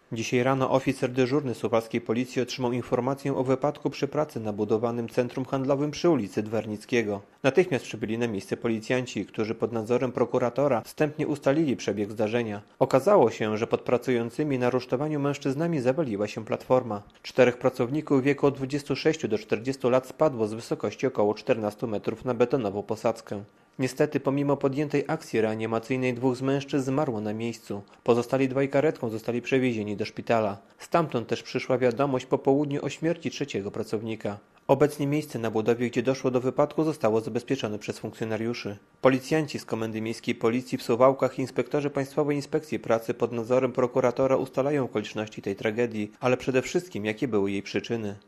Dzisiaj rano oficer dyżurny suwalskiej policji otrzymał informację o wypadku przy pracy na budowanym centrum handlowym przy ulicy Dwernickiego. Natychmiast przybyli na miejsce policjanci, którzy pod nadzorem prokuratora wstępnie ustalili przebieg zdarzenia. Okazało się, że pod pracującymi na rusztowaniu mężczyznami zawaliła się platforma. 4 pracowników w wieku od 26 do 40 lat spadło z wysokości około 14 metrów na betonową posadzkę. Niestety, pomimo podjętej akcji reanimacyjnej 2 z mężczyzn zmarło na miejscu. Pozostali 2 karetką zostali przewiezieni do szpitala. Stamtąd też przyszła wiadomość po południu o śmierci 3 pracownika. Obecnie miejsce na budowie, gdzie doszło do wypadku, zostało zabezpieczone przez funkcjonariuszy. Policjanci z Komendy Miejskiej Policji w Suwałkach i inspektorzy Państwowej Inspekcji Pracy pod nadzorem prokuratora ustalają okoliczności tej tragedii, ale przede wszystkim jakie były jej przyczyny.